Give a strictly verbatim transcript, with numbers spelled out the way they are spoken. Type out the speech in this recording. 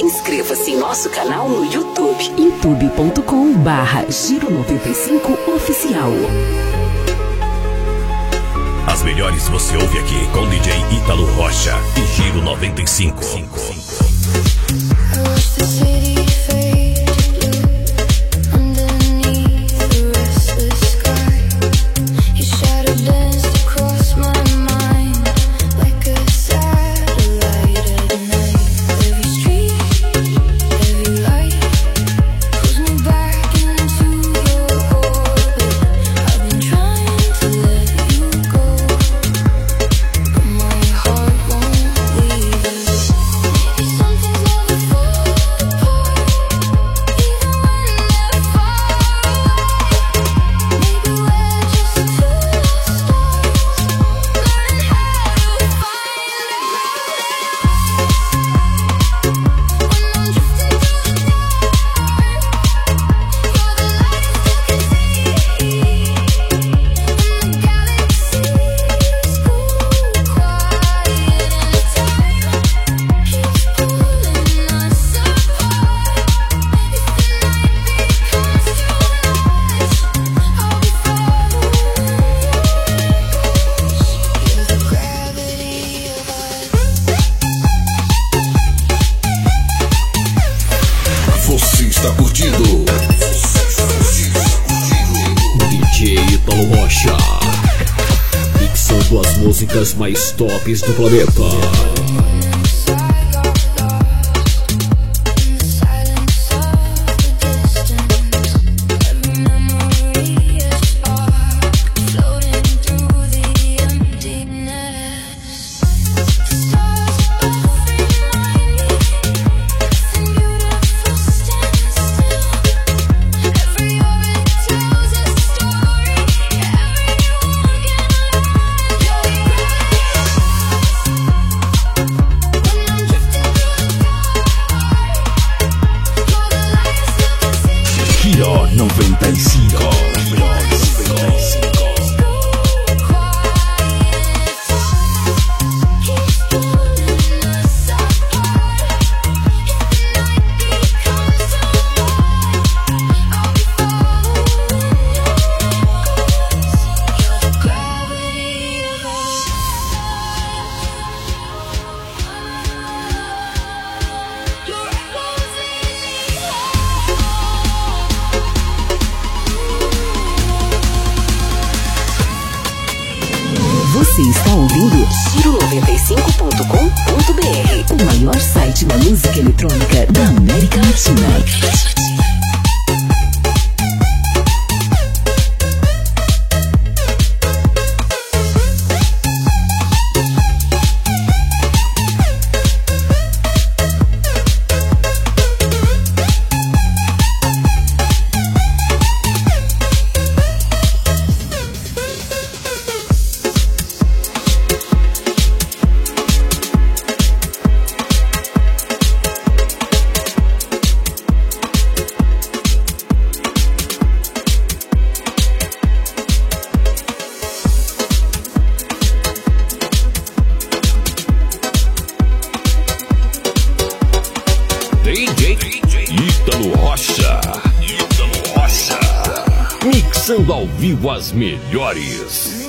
Inscreva-se em nosso canal no YouTube, youtube ponto com barra Giro noventa e cinco Oficial. As melhores você ouve aqui com D J Ítalo Rocha e Giro noventa e cinco. Está curtindo D J Ítalo Rocha, mixando as músicas mais tops do planeta. Giro noventa e cinco. Você está ouvindo Giro noventa e cinco ponto com ponto br, o maior site da música eletrônica da América Latina. D J Ítalo Rocha, Ítalo Rocha, mixando ao vivo as melhores.